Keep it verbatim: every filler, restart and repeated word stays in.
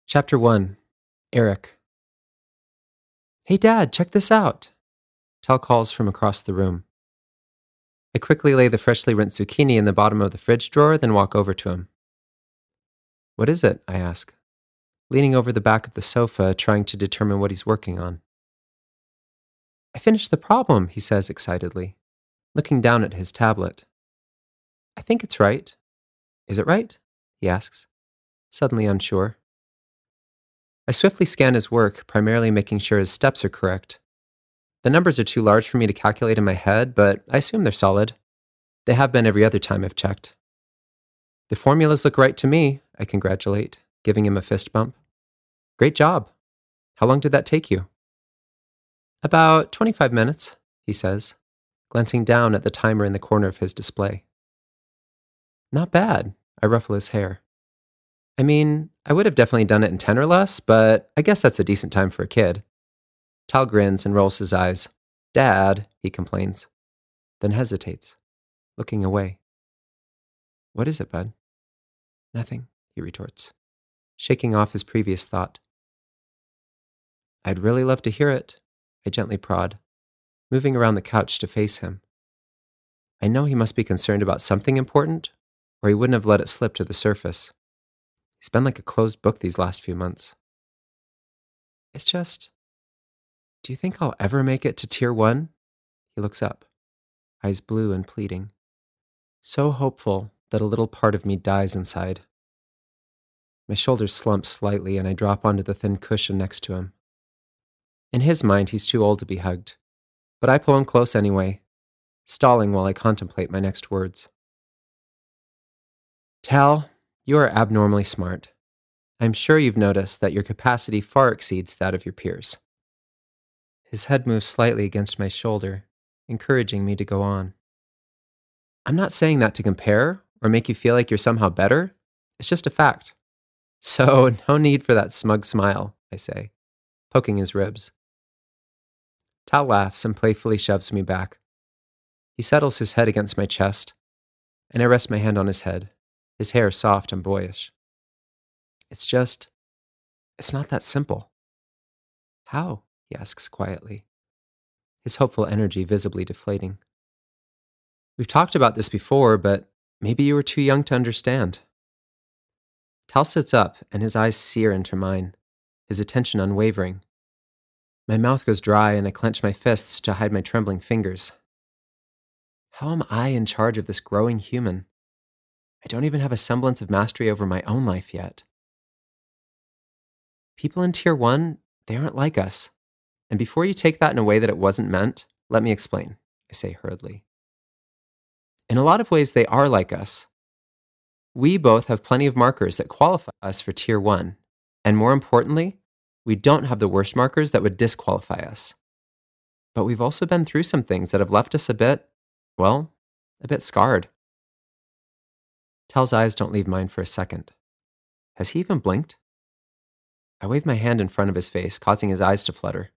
Chapter one. Eric. Hey Dad, check this out. Tal calls from across the room. I quickly lay the freshly rinsed zucchini in the bottom of the fridge drawer, then walk over to him. What is it? I ask, leaning over the back of the sofa, trying to determine what he's working on. I finished the problem, he says excitedly, looking down at his tablet. I think it's right. Is it right? He asks, suddenly unsure. I swiftly scan his work, primarily making sure his steps are correct. The numbers are too large for me to calculate in my head, but I assume they're solid. They have been every other time I've checked. The formulas look right to me, I congratulate, giving him a fist bump. Great job. How long did that take you? About twenty-five minutes, he says, glancing down at the timer in the corner of his display. Not bad, I ruffle his hair. I mean, I would have definitely done it in ten or less, but I guess that's a decent time for a kid. Tal grins and rolls his eyes. Dad, he complains, then hesitates, looking away. What is it, bud? Nothing, he retorts, shaking off his previous thought. I'd really love to hear it, I gently prod, moving around the couch to face him. I know he must be concerned about something important, or he wouldn't have let it slip to the surface. He's been like a closed book these last few months. It's just, do you think I'll ever make it to Tier one? He looks up, eyes blue and pleading, so hopeful that a little part of me dies inside. My shoulders slump slightly and I drop onto the thin cushion next to him. In his mind, he's too old to be hugged, but I pull him close anyway, stalling while I contemplate my next words. Tal, you are abnormally smart. I'm sure you've noticed that your capacity far exceeds that of your peers. His head moves slightly against my shoulder, encouraging me to go on. I'm not saying that to compare or make you feel like you're somehow better. It's just a fact. So no need for that smug smile, I say, poking his ribs. Tal laughs and playfully shoves me back. He settles his head against my chest, and I rest my hand on his head, his hair soft and boyish. It's just, it's not that simple. How? He asks quietly, his hopeful energy visibly deflating. We've talked about this before, but maybe you were too young to understand. Tal sits up and his eyes sear into mine, his attention unwavering. My mouth goes dry and I clench my fists to hide my trembling fingers. How am I in charge of this growing human? I don't even have a semblance of mastery over my own life yet. People in Tier one, they aren't like us. And before you take that in a way that it wasn't meant, let me explain, I say hurriedly. In a lot of ways, they are like us. We both have plenty of markers that qualify us for Tier one. And more importantly, we don't have the worst markers that would disqualify us. But we've also been through some things that have left us a bit, well, a bit scarred. Tal's eyes don't leave mine for a second. Has he even blinked? I wave my hand in front of his face, causing his eyes to flutter.